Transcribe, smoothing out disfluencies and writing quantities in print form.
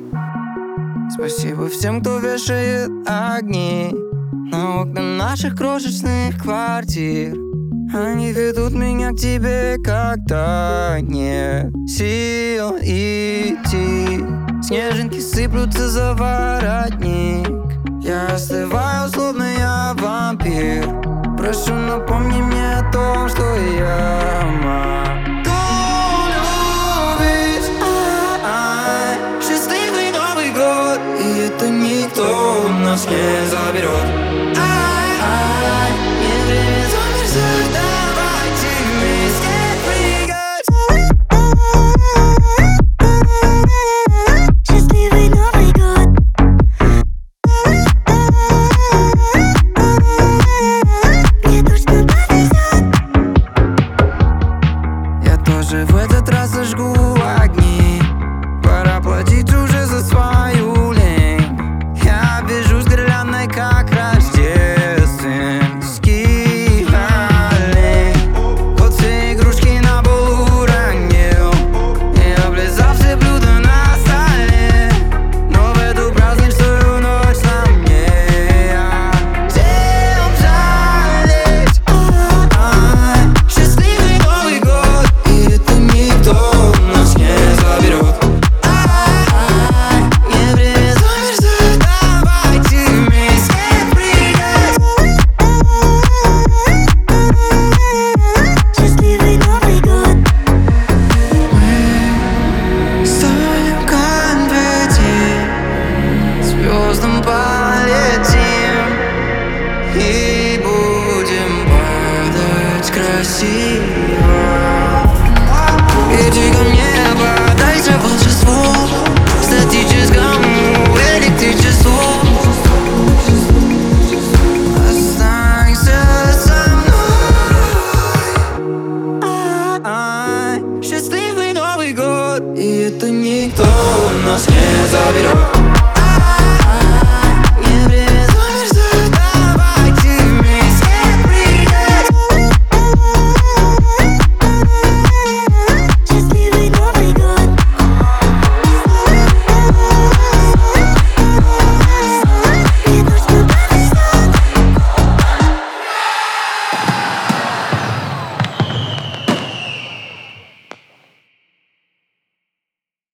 Спасибо всем, кто вешает огни на окна наших крошечных квартир. Они ведут меня к тебе, когда нет сил идти. Снежинки сыплются за воротник. Я остываю, словно я вампир. Прошу, напомни мне о том, что я могу любить. Счастливый Новый год, и это никто у нас не заберет.